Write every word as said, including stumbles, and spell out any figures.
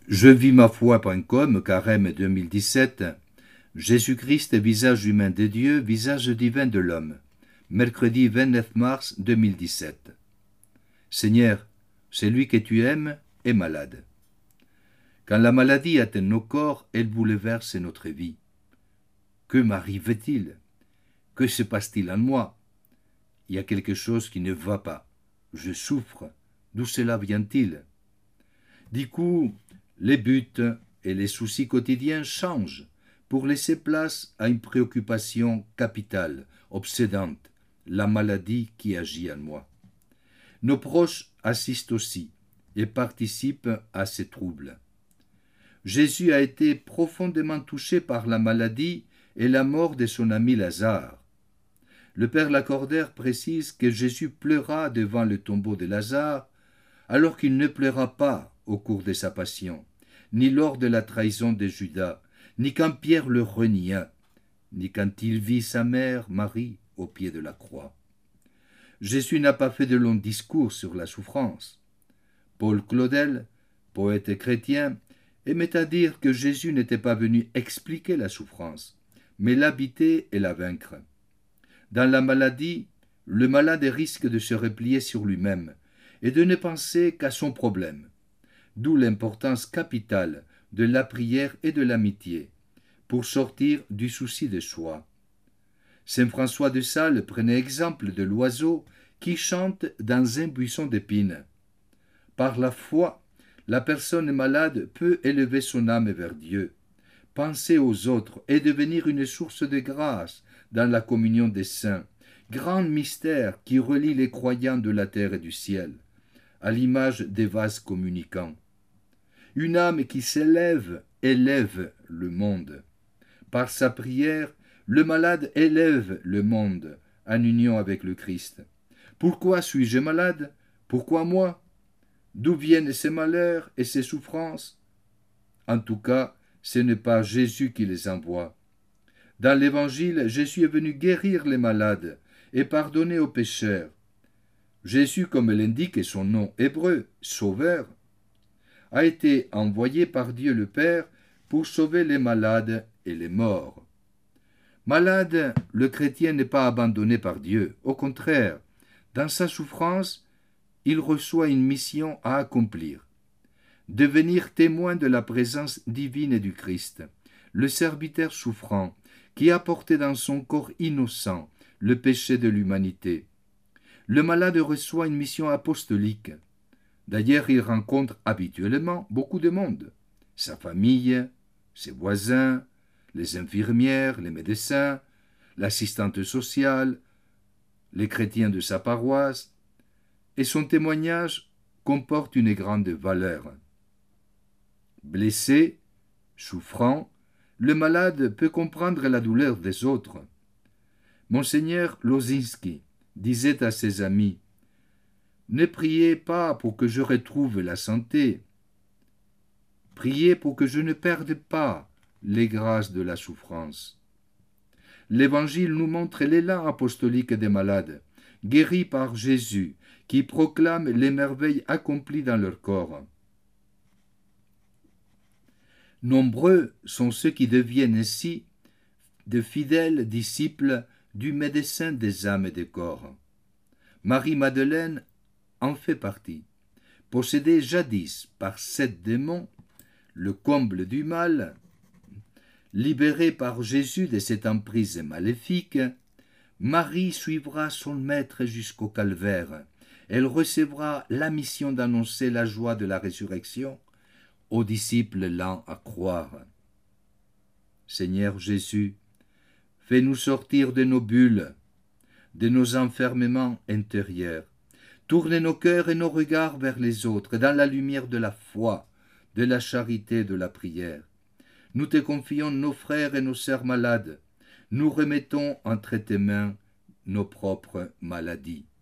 Je vis ma foi point com, Carême deux mille dix-sept. Jésus-Christ, visage humain de Dieu, visage divin de l'homme. Mercredi vingt-neuf mars deux mille dix-sept. Seigneur, celui que tu aimes est malade. Quand la maladie atteint nos corps, elle bouleverse notre vie. Que m'arrive-t-il? Que se passe-t-il en moi? Il y a quelque chose qui ne va pas. Je souffre. D'où cela vient-il? Du coup, les buts et les soucis quotidiens changent pour laisser place à une préoccupation capitale, obsédante, la maladie qui agit en moi. Nos proches assistent aussi et participent à ces troubles. Jésus a été profondément touché par la maladie et la mort de son ami Lazare. Le Père Lacordaire précise que Jésus pleura devant le tombeau de Lazare, alors qu'il ne pleura pas au cours de sa passion, ni lors de la trahison de Judas, ni quand Pierre le renia, ni quand il vit sa mère, Marie, au pied de la croix. Jésus n'a pas fait de longs discours sur la souffrance. Paul Claudel, poète chrétien, aimait à dire que Jésus n'était pas venu expliquer la souffrance, mais l'habiter et la vaincre. Dans la maladie, le malade risque de se replier sur lui-même et de ne penser qu'à son problème, d'où l'importance capitale de la prière et de l'amitié pour sortir du souci de soi. Saint François de Sales prenait exemple de l'oiseau qui chante dans un buisson d'épines. Par la foi, la personne malade peut élever son âme vers Dieu, penser aux autres et devenir une source de grâce dans la communion des saints, grand mystère qui relie les croyants de la terre et du ciel, à l'image des vases communicants. Une âme qui s'élève élève le monde. Par sa prière, le malade élève le monde en union avec le Christ. Pourquoi suis-je malade? Pourquoi moi? D'où viennent ces malheurs et ces souffrances? En tout cas, ce n'est pas Jésus qui les envoie. Dans l'Évangile, Jésus est venu guérir les malades et pardonner aux pécheurs. Jésus, comme l'indique son nom hébreu, Sauveur, a été envoyé par Dieu le Père pour sauver les malades et les morts. Malade, le chrétien n'est pas abandonné par Dieu. Au contraire, dans sa souffrance, il reçoit une mission à accomplir. Devenir témoin de la présence divine et du Christ, le serviteur souffrant, qui a porté dans son corps innocent le péché de l'humanité. Le malade reçoit une mission apostolique. D'ailleurs, il rencontre habituellement beaucoup de monde. Sa famille, ses voisins, les infirmières, les médecins, l'assistante sociale, les chrétiens de sa paroisse, et son témoignage comporte une grande valeur. Blessé, souffrant, le malade peut comprendre la douleur des autres. Monseigneur Lozinski disait à ses amis: « Ne priez pas pour que je retrouve la santé. Priez pour que je ne perde pas les grâces de la souffrance. » L'Évangile nous montre l'élan apostolique des malades, guéris par Jésus, qui proclament les merveilles accomplies dans leur corps. Nombreux sont ceux qui deviennent ainsi de fidèles disciples du médecin des âmes et des corps. Marie-Madeleine en fait partie. Possédée jadis par sept démons, le comble du mal, libérée par Jésus de cette emprise maléfique, Marie suivra son maître jusqu'au calvaire. Elle recevra la mission d'annoncer la joie de la résurrection aux disciples lents à croire. Seigneur Jésus, fais-nous sortir de nos bulles, de nos enfermements intérieurs. Tourne nos cœurs et nos regards vers les autres, dans la lumière de la foi, de la charité et de la prière. Nous te confions nos frères et nos sœurs malades. Nous remettons entre tes mains nos propres maladies.